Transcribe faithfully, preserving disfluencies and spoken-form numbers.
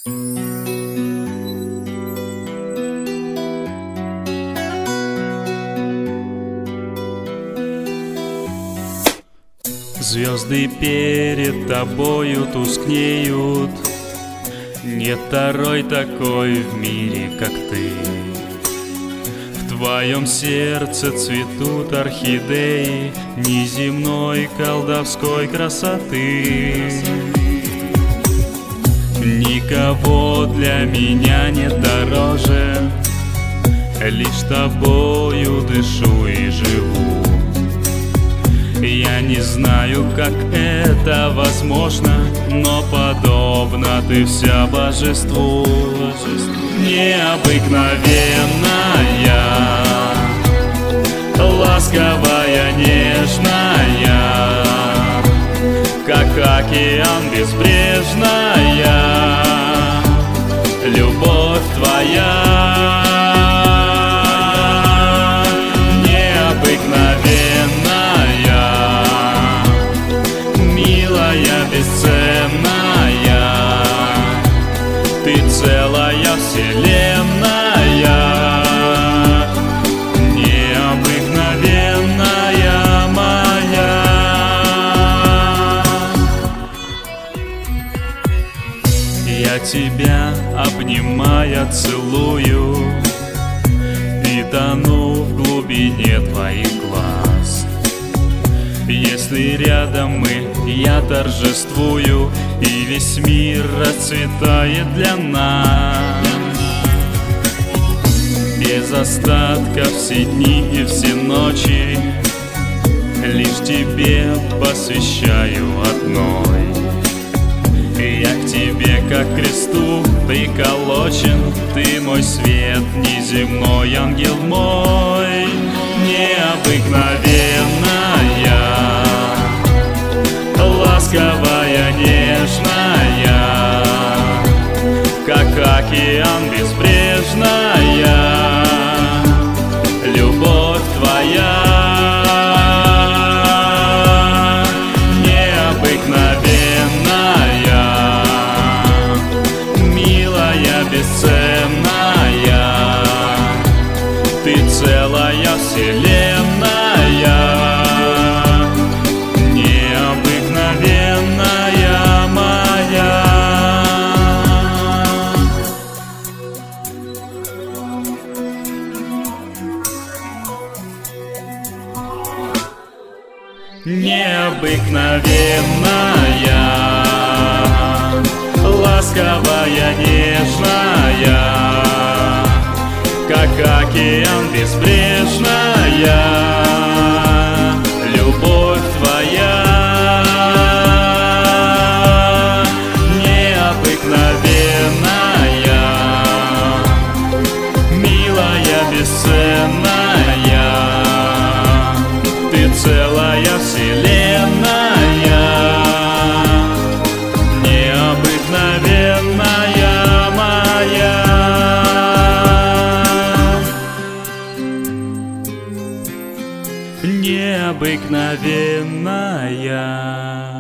Звезды перед тобою тускнеют, нет второй такой в мире, как ты. В твоем сердце цветут орхидеи неземной колдовской красоты. Никого для меня нет дороже, лишь тобою дышу и живу. Я не знаю, как это возможно, но подобно ты вся божеству. Необыкновенная, ласковая, нежная, как океан безбрежная, любовь твоя. Бесценная, ты целая вселенная, необыкновенная моя. Я тебя, обнимая, целую и тону в глубине твоих глаз. Если рядом мы, я торжествую, и весь мир расцветает для нас. Без остатка все дни и все ночи лишь тебе посвящаю одной. Я к тебе, как к кресту, приколочен, ты мой свет, неземной ангел мой. Необыкновенная, ласковая, нежная, как океан безбрежная, любовь твоя. Необыкновенная, милая, бесценная, ты целая вселенная, необыкновенная моя. Необыкновенная, ласковая, нежная, как океан безбрежная, любовь твоя. Необыкновенная, милая, бесценная, ты целая вселенная, необыкновенная моя. Необыкновенная.